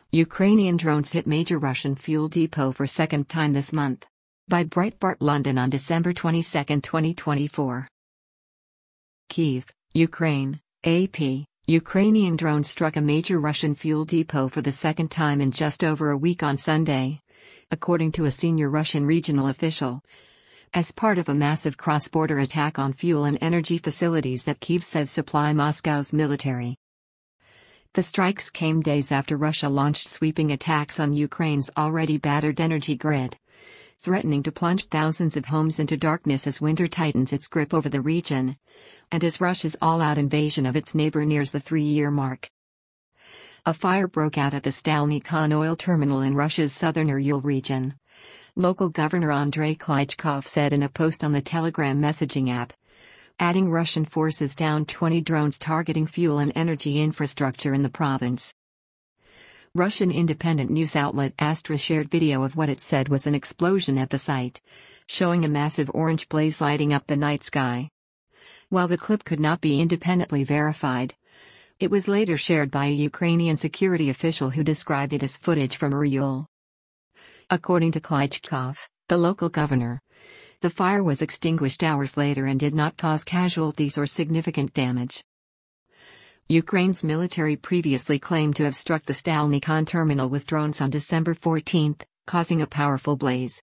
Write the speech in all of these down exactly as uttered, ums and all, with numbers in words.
Ukrainian drones hit major Russian fuel depot for second time this month. By Breitbart London on December twenty-second, twenty twenty-four. Kyiv, Ukraine, A P. Ukrainian drones struck a major Russian fuel depot for the second time in just over a week on Sunday, according to a senior Russian regional official, as part of a massive cross-border attack on fuel and energy facilities that Kyiv says supply Moscow's military. The strikes came days after Russia launched sweeping attacks on Ukraine's already battered energy grid, threatening to plunge thousands of homes into darkness as winter tightens its grip over the region, and as Russia's all-out invasion of its neighbor nears the three-year mark. A fire broke out at the Stalny-Khan oil terminal in Russia's southern Ural region. Local Governor Andrei Klitschkov said in a post on the Telegram messaging app, adding Russian forces downed twenty drones targeting fuel and energy infrastructure in the province. Russian independent news outlet Astra shared video of what it said was an explosion at the site, showing a massive orange blaze lighting up the night sky. While the clip could not be independently verified, it was later shared by a Ukrainian security official who described it as footage from Ural. According to Klitschkov, the local governor, the fire was extinguished hours later and did not cause casualties or significant damage. Ukraine's military previously claimed to have struck the Stalny-Khan terminal with drones on December fourteenth, causing a powerful blaze.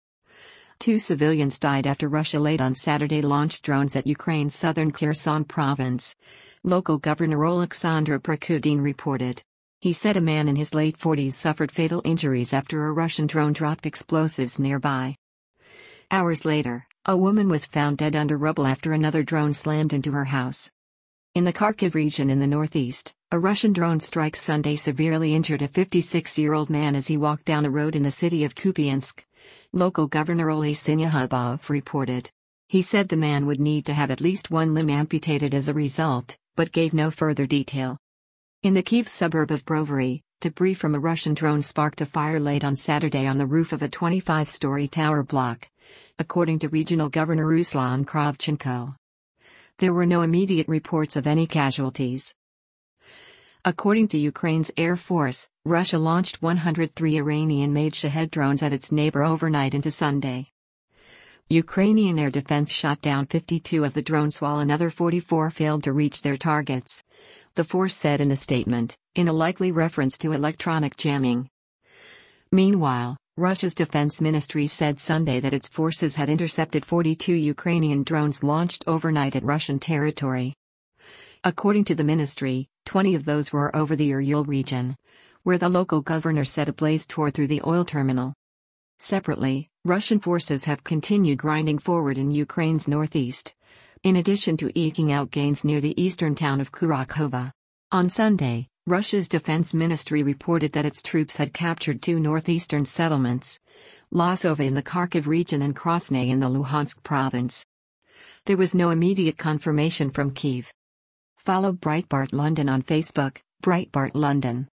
Two civilians died after Russia late on Saturday launched drones at Ukraine's southern Kherson province, local Governor Oleksandr Prokudin reported. He said a man in his late forties suffered fatal injuries after a Russian drone dropped explosives nearby. Hours later, a woman was found dead under rubble after another drone slammed into her house. In the Kharkiv region in the northeast, a Russian drone strike Sunday severely injured a fifty-six-year-old man as he walked down a road in the city of Kupiansk, local Governor Oleh Sinyahubov reported. He said the man would need to have at least one limb amputated as a result, but gave no further detail. In the Kyiv suburb of Brovary, debris from a Russian drone sparked a fire late on Saturday on the roof of a twenty-five-story tower block, according to Regional Governor Ruslan Kravchenko. There were no immediate reports of any casualties. According to Ukraine's Air Force, Russia launched one hundred three Iranian-made Shahed drones at its neighbor overnight into Sunday. Ukrainian air defense shot down fifty-two of the drones while another forty-four failed to reach their targets, the force said in a statement, in a likely reference to electronic jamming. Meanwhile, Russia's defense ministry said Sunday that its forces had intercepted forty-two Ukrainian drones launched overnight at Russian territory. According to the ministry, twenty of those were over the Ural region, where the local governor said a blaze tore through the oil terminal. Separately, Russian forces have continued grinding forward in Ukraine's northeast, in addition to eking out gains near the eastern town of Kurakhova. On Sunday, Russia's defense ministry reported that its troops had captured two northeastern settlements, Losova in the Kharkiv region and Krasny in the Luhansk province. There was no immediate confirmation from Kyiv. Follow Breitbart London on Facebook, Breitbart London.